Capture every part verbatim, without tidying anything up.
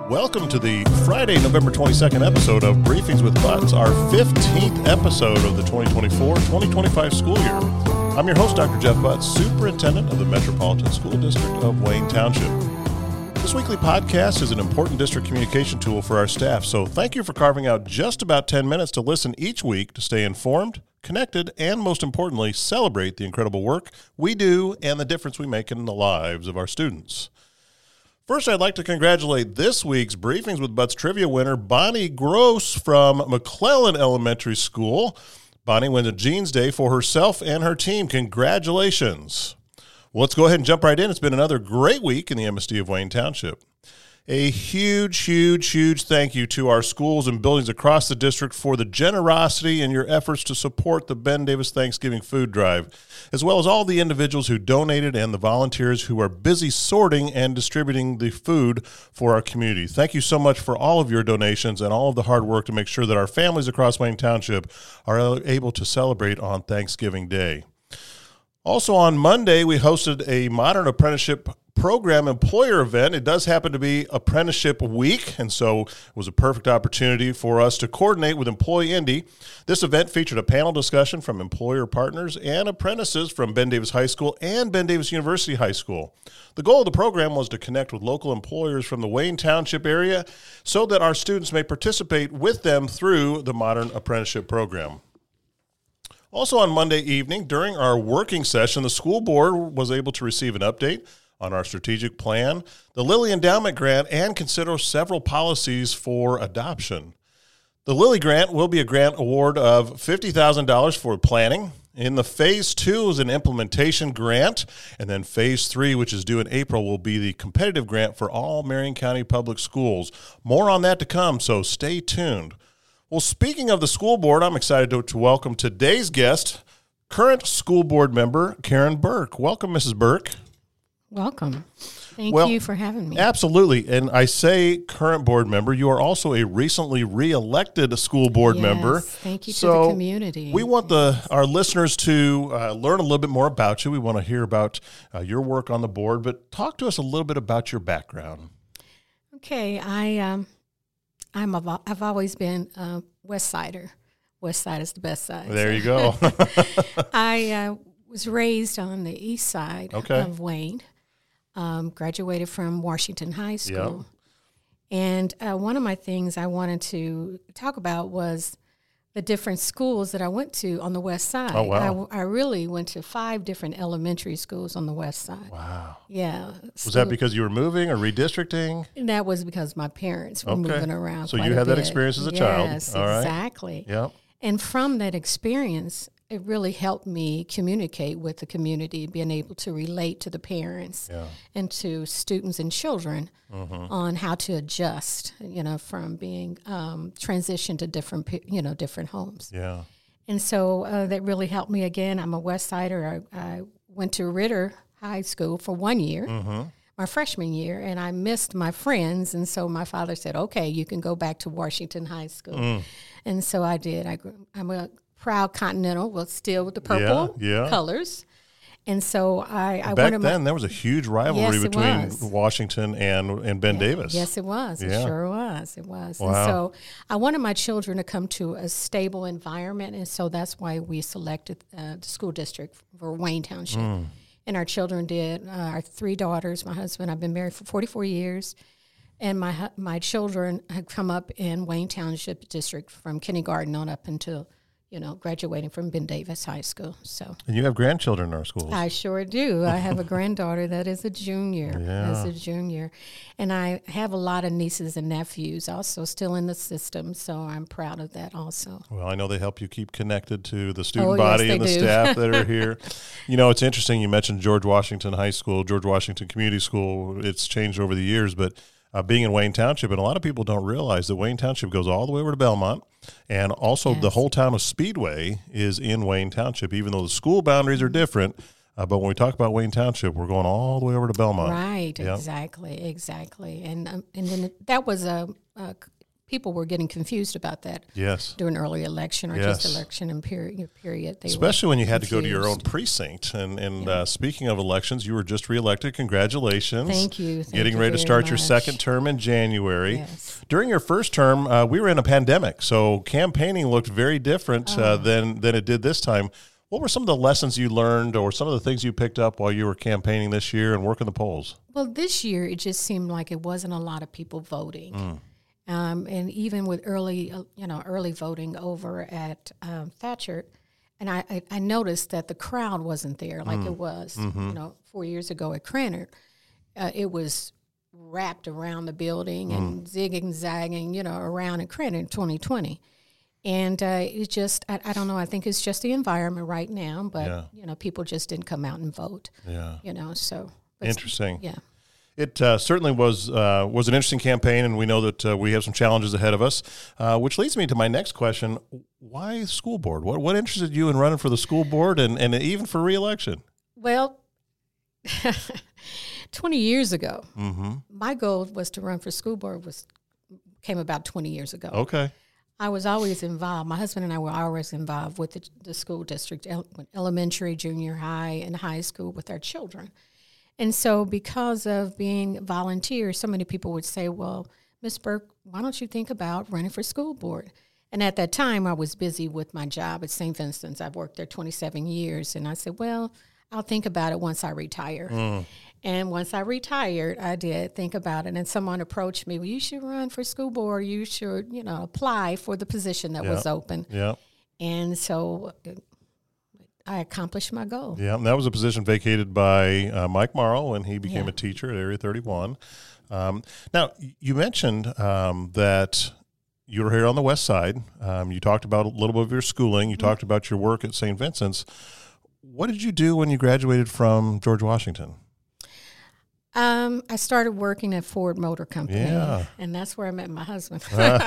Welcome to the Friday, November twenty-second episode of Briefings with Butts, our fifteenth episode of the twenty twenty-four twenty twenty-five school year. I'm your host, Doctor Jeff Butts, Superintendent of the Metropolitan School District of Wayne Township. This weekly podcast is an important district communication tool for our staff, so thank you for carving out just about ten minutes to listen each week to stay informed, connected, and most importantly, celebrate the incredible work we do and the difference we make in the lives of our students. First, I'd like to congratulate this week's Briefings with Butts trivia winner, Bonnie Gross from McClellan Elementary School. Bonnie wins a Jeans Day for herself and her team. Congratulations. Well, let's go ahead and jump right in. It's been another great week in the M S D of Wayne Township. A huge, huge, huge thank you to our schools and buildings across the district for the generosity and your efforts to support the Ben Davis Thanksgiving Food Drive, as well as all the individuals who donated and the volunteers who are busy sorting and distributing the food for our community. Thank you so much for all of your donations and all of the hard work to make sure that our families across Wayne Township are able to celebrate on Thanksgiving Day. Also on Monday, we hosted a Modern Apprenticeship Program employer event. It does happen to be Apprenticeship Week, and so it was a perfect opportunity for us to coordinate with Employee Indy. This event featured a panel discussion from employer partners and apprentices from Ben Davis High School and Ben Davis University High School. The goal of the program was to connect with local employers from the Wayne Township area so that our students may participate with them through the Modern Apprenticeship Program. Also on Monday evening, during our working session, the school board was able to receive an update on our strategic plan, the Lilly Endowment Grant, and consider several policies for adoption. The Lilly Grant will be a grant award of fifty thousand dollars for planning. In the phase two is an implementation grant, and then phase three, which is due in April, will be the competitive grant for all Marion County Public Schools. More on that to come, so stay tuned. Well, speaking of the school board, I'm excited to, to welcome today's guest, current school board member, Karen Burke. Welcome, Missus Burke. Welcome. Thank well, you for having me. Absolutely. And I say current board member, you are also a recently re-elected school board yes, member. Thank you so to the community. We want the our listeners to uh, learn a little bit more about you. We want to hear about uh, your work on the board, but talk to us a little bit about your background. Okay. I, um, I'm a, I've always been a West Sider. West Side is the best side. There so. you go. I uh, was raised on the east side okay. of Wayne. Um, graduated from Washington High School. Yep. And uh, one of my things I wanted to talk about was the different schools that I went to on the west side. Oh, wow. I, I really went to five different elementary schools on the west side. Wow. Yeah. Was so, that because you were moving or redistricting? And that was because my parents were okay. moving around. So quite you a had that bit. experience as a yes, child. Yes, All right. exactly. Yep. And from that experience, it really helped me communicate with the community, being able to relate to the parents yeah. and to students and children mm-hmm. on how to adjust, you know, from being um, transitioned to different, you know, different homes. Yeah. And so uh, that really helped me. Again, I'm a West Sider. I, I went to Ritter High School for one year, mm-hmm. my freshman year, and I missed my friends. And so my father said, okay, you can go back to Washington High School. Mm. And so I did. I, I'm a proud Continental, well, still with the purple yeah, yeah. colors. And so I, I back wanted then my, there was a huge rivalry yes, between was. Washington and and Ben yeah, Davis. Yes, it was. Yeah. It sure was. It was. Wow. And so I wanted my children to come to a stable environment, and so that's why we selected uh, the school district for Wayne Township. Mm. And our children did. Uh, our three daughters, my husband, I've been married for forty-four years, and my my children have come up in Wayne Township District from kindergarten on up until, you know, graduating from Ben Davis High School. So, and you have grandchildren in our schools. I sure do. I have a granddaughter that is a junior. Yeah. Is a junior, and I have a lot of nieces and nephews also still in the system. So I'm proud of that also. Well, I know they help you keep connected to the student oh, body yes, and the do. staff that are here. You know, it's interesting. You mentioned George Washington High School, George Washington Community School. It's changed over the years, but uh, being in Wayne Township, and a lot of people don't realize that Wayne Township goes all the way over to Belmont. And also yes. the whole town of Speedway is in Wayne Township, even though the school boundaries are different. Uh, but when we talk about Wayne Township, we're going all the way over to Belmont. Right, yep. exactly, exactly. And um, and then that was a, a people were getting confused about that. Yes. During early election or Yes. just election and period. period they Especially when you had to go to your own confused. precinct. And, and Yeah. uh, speaking of elections, you were just reelected. Congratulations. Thank you. Thank Getting you ready to very start your much. second term in January. Yes. During your first term, uh, we were in a pandemic, so campaigning looked very different uh, Oh. than, than it did this time. What were some of the lessons you learned or some of the things you picked up while you were campaigning this year and working the polls? Well, this year it just seemed like it wasn't a lot of people voting. Mm. Um, and even with early, uh, you know, early voting over at um, Thatcher, and I, I, I noticed that the crowd wasn't there like Mm. it was, Mm-hmm. you know, four years ago at Cranard. Uh, it was wrapped around the building Mm. and zigging, zagging, you know, around at Cranard in twenty twenty. And uh, it just, I, I don't know, I think it's just the environment right now, but, Yeah. you know, people just didn't come out and vote, Yeah. you know, so. but- Interesting. Yeah. It uh, certainly was uh, was an interesting campaign, and we know that uh, we have some challenges ahead of us, uh, which leads me to my next question. Why school board? What what interested you in running for the school board and, and even for re-election? Well, twenty years ago, Mm-hmm. my goal was to run for school board was came about twenty years ago. Okay. I was always involved. My husband and I were always involved with the, the school district, ele- elementary, junior high, and high school with our children. And so because of being volunteers, so many people would say, well, Miz Burke, why don't you think about running for school board? And at that time, I was busy with my job at Saint Vincent's. I've worked there twenty-seven years. And I said, well, I'll think about it once I retire. Mm. And once I retired, I did think about it. And someone approached me, well, you should run for school board. You should, you know, apply for the position that Yeah. was open. Yeah. And so uh, I accomplished my goal. Yeah. And that was a position vacated by uh, Mike Morrow when he became Yeah. a teacher at Area thirty-one. Um, now, you mentioned um, that you were here on the west side. Um, you talked about a little bit of your schooling. You Mm-hmm. talked about your work at Saint Vincent's. What did you do when you graduated from George Washington? Um, I started working at Ford Motor Company, Yeah. and that's where I met my husband.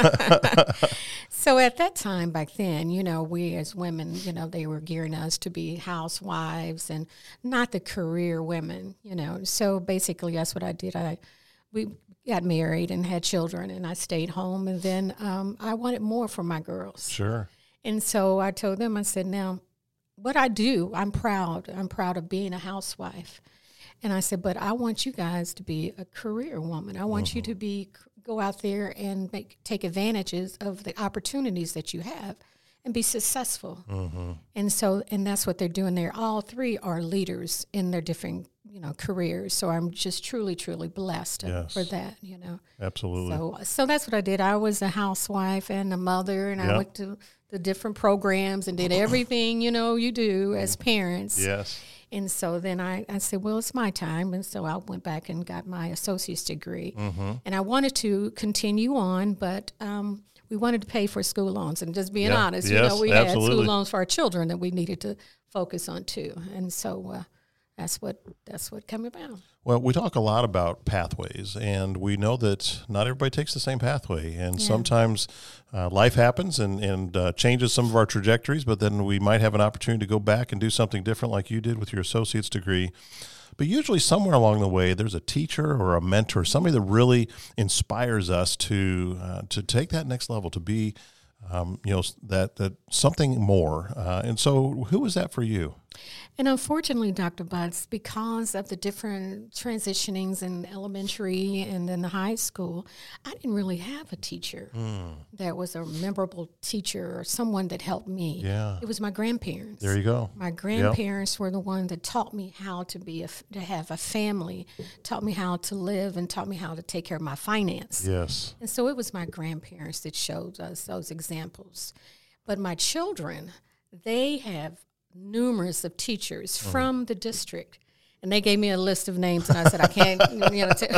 So at that time, back then, you know, we as women, you know, they were gearing us to be housewives and not the career women, you know. So basically, that's what I did. I we got married and had children, and I stayed home, and then um, I wanted more for my girls. Sure. And so I told them, I said, now, what I do, I'm proud. I'm proud of being a housewife. And I said, but I want you guys to be a career woman. I want Mm-hmm. you to be go out there and make, take advantages of the opportunities that you have and be successful. Mm-hmm. And so, and that's what they're doing there. All three are leaders in their different, you know, careers. So I'm just truly, truly blessed Yes. for that, you know. Absolutely. So, so that's what I did. I was a housewife and a mother, and Yep. I went to the different programs and did everything, you know, you do as parents. Yes. And so then I, I said, well, it's my time. And so I went back and got my associate's degree. Mm-hmm. And I wanted to continue on, but um, we wanted to pay for school loans. And just being Yeah. honest, you Yes, know, we had absolutely. school loans for our children that we needed to focus on too. And so uh, that's what that's what came about. Well, we talk a lot about pathways, and we know that not everybody takes the same pathway, and Yeah. sometimes uh, life happens and, and uh, changes some of our trajectories, but then we might have an opportunity to go back and do something different like you did with your associate's degree. But usually somewhere along the way, there's a teacher or a mentor, somebody that really inspires us to uh, to take that next level, to be, um, you know, that, that something more. Uh, and so who was that for you? And unfortunately, Doctor Butts, because of the different transitionings in elementary and then the high school, I didn't really have a teacher Mm. that was a memorable teacher or someone that helped me. Yeah. It was my grandparents. There you go. My grandparents were the one that taught me how to be a, to have a family, taught me how to live, and taught me how to take care of my finance. Yes. And so it was my grandparents that showed us those examples. But my children, they have numerous of teachers Mm. from the district. And they gave me a list of names, and I said, I can't, you know, t-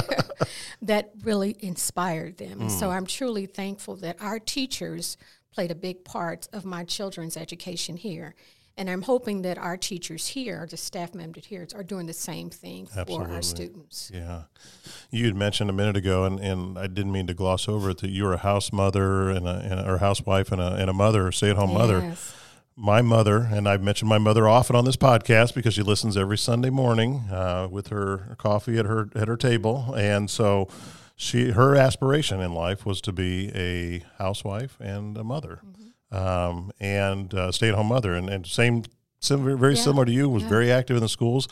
that really inspired them. And Mm. so I'm truly thankful that our teachers played a big part of my children's education here. And I'm hoping that our teachers here, the staff members here, are doing the same thing for Absolutely. our students. Yeah. You had mentioned a minute ago, and, and I didn't mean to gloss over it, that you were a house mother and a, and a or housewife and a, and a mother, stay-at-home mother. Yes. My mother, and I've mentioned my mother often on this podcast because she listens every Sunday morning uh, with her coffee at her at her table. And so she her aspiration in life was to be a housewife and a mother, mm-hmm. um, and uh, stay-at-home mother, and, and same, similar, very yeah. similar to you, was yeah. very active in the schools,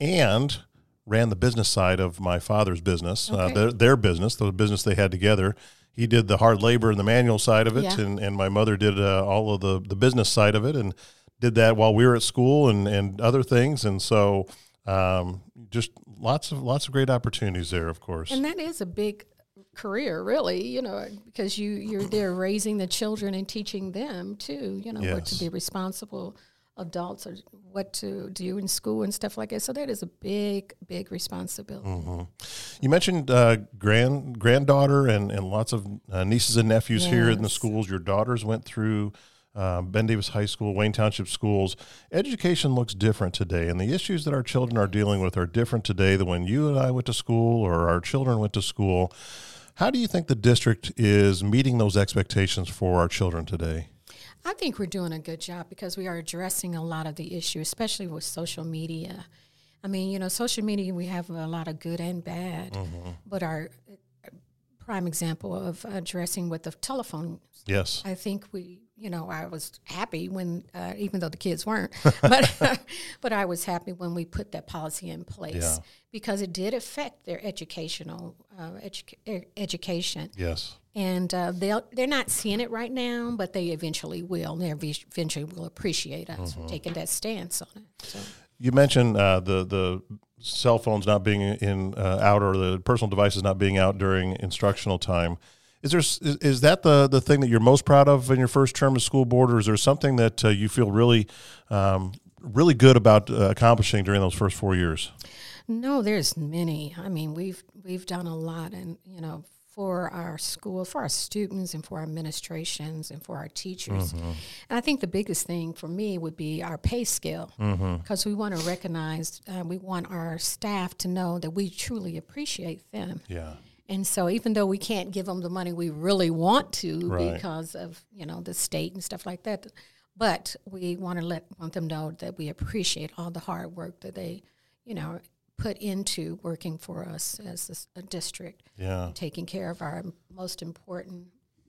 and ran the business side of my father's business, okay. uh, their, their business, the business they had together. He did the hard labor and the manual side of it, yeah. and, and my mother did uh, all of the, the business side of it, and did that while we were at school and, and other things. And so um, just lots of lots of great opportunities there, of course. And that is a big career, really, you know, because you, you're there raising the children and teaching them, too, you know, yes. what to be responsible adults or what to do in school and stuff like that. So that is a big, big responsibility. Mm-hmm. You mentioned uh, grand granddaughter and, and lots of uh, nieces and nephews yes. here in the schools. Your daughters went through uh, Ben Davis High School, Wayne Township Schools. Education looks different today, and the issues that our children are dealing with are different today than when you and I went to school or our children went to school. How do you think the district is meeting those expectations for our children today? I think we're doing a good job because we are addressing a lot of the issues, especially with social media. I mean, you know, social media, we have a lot of good and bad, mm-hmm. but our prime example of addressing with the telephone. Yes. I think we, you know, I was happy when, uh, even though the kids weren't, but but I was happy when we put that policy in place yeah. because it did affect their educational uh, edu- education. Yes. And uh, they'll, they're not seeing it right now, but they eventually will. They eventually will appreciate us mm-hmm. for taking that stance on it. So. You mentioned uh, the the cell phones not being in uh, out, or the personal devices not being out during instructional time. Is there is, is that the, the thing that you're most proud of in your first term as school board, or is there something that uh, you feel really um, really good about uh, accomplishing during those first four years? No, there's many. I mean, we've we've done a lot, and you know. For our school, for our students, and for our administrations, and for our teachers. Mm-hmm. And I think the biggest thing for me would be our pay scale, because mm-hmm. we want to recognize, uh, we want our staff to know that we truly appreciate them. Yeah. And so even though we can't give them the money we really want to right. because of, you know, the state and stuff like that, but we want to let want them know that we appreciate all the hard work that they, you know, put into working for us as a, a district, yeah, taking care of our most important,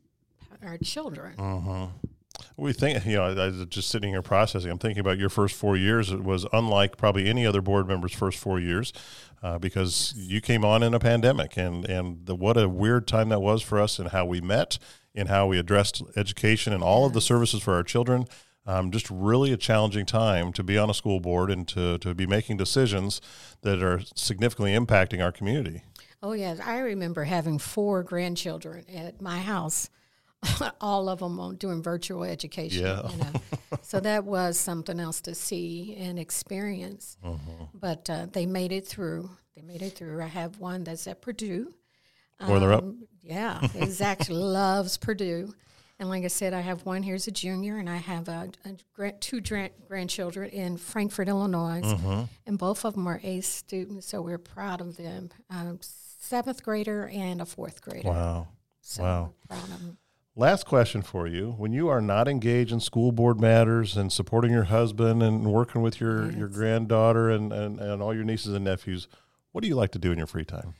our children. Mm-hmm. We think, you know, I was just sitting here processing. I'm thinking about your first four years. It was unlike probably any other board member's first four years uh, because yes. you came on in a pandemic, and, and the, what a weird time that was for us, and how we met, and how we addressed education and all yes. of the services for our children. Um, just really a challenging time to be on a school board and to, to be making decisions that are significantly impacting our community. Oh, yes. I remember having four grandchildren at my house, all of them doing virtual education. Yeah. You know? So that was something else to see and experience. Mm-hmm. But uh, they made it through. They made it through. I have one that's at Purdue. Where they're up? Um, yeah. He actually loves Purdue. And like I said, I have one here's a junior, and I have a, a two gra- grandchildren in Frankfort, Illinois, mm-hmm. and both of them are A C E students, so we're proud of them. Um, seventh grader and a fourth grader. Wow. So wow. We're proud of them. Last question for you. When you are not engaged in school board matters and supporting your husband and working with your, yes. your granddaughter and, and, and all your nieces and nephews, what do you like to do in your free time?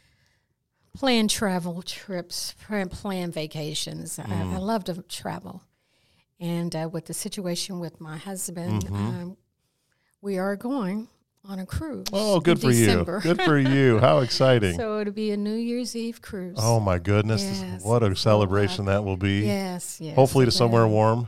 Plan travel trips, plan vacations. Mm. I, I love to travel. And uh, with the situation with my husband, mm-hmm. um, we are going on a cruise. Oh, good for December. you. Good for you. How exciting. So it'll be a New Year's Eve cruise. Oh, my goodness. Yes. What a celebration that will be. Yes, yes. Hopefully to somewhere warm.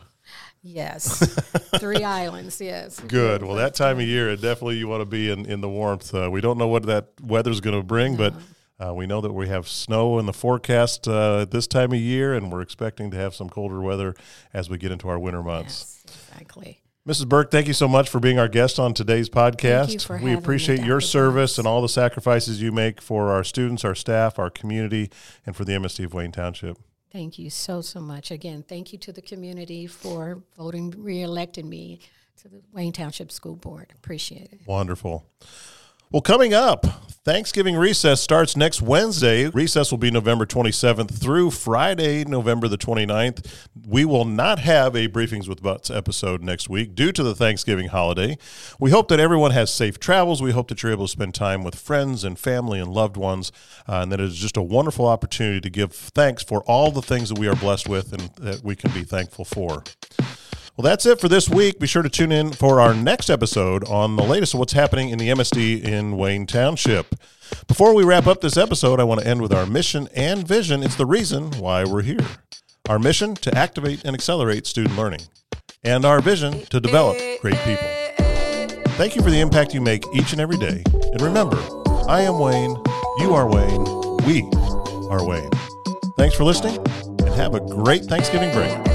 Yes. Three islands, yes. Good. Well, that time of year, definitely you want to be in, in the warmth. Uh, we don't know what that weather's going to bring, no. but Uh, we know that we have snow in the forecast uh, at this time of year, and we're expecting to have some colder weather as we get into our winter months. Yes, exactly. Missus Burke, thank you so much for being our guest on today's podcast. Thank you for we having appreciate me, your Doctor service Boss. And all the sacrifices you make for our students, our staff, our community, and for the M S D of Wayne Township. Thank you so, so much. Again, thank you to the community for voting, re-electing me to the Wayne Township School Board. Appreciate it. Wonderful. Well, coming up, Thanksgiving recess starts next Wednesday. Recess will be November twenty-seventh through Friday, November the twenty-ninth. We will not have a Briefings with Butts episode next week due to the Thanksgiving holiday. We hope that everyone has safe travels. We hope that you're able to spend time with friends and family and loved ones, uh, and that it is just a wonderful opportunity to give thanks for all the things that we are blessed with and that we can be thankful for. Well, that's it for this week. Be sure to tune in for our next episode on the latest of what's happening in the M S D in Wayne Township. Before we wrap up this episode, I want to end with our mission and vision. It's the reason why we're here. Our mission, to activate and accelerate student learning. And our vision, to develop great people. Thank you for the impact you make each and every day. And remember, I am Wayne, you are Wayne, we are Wayne. Thanks for listening, and have a great Thanksgiving break.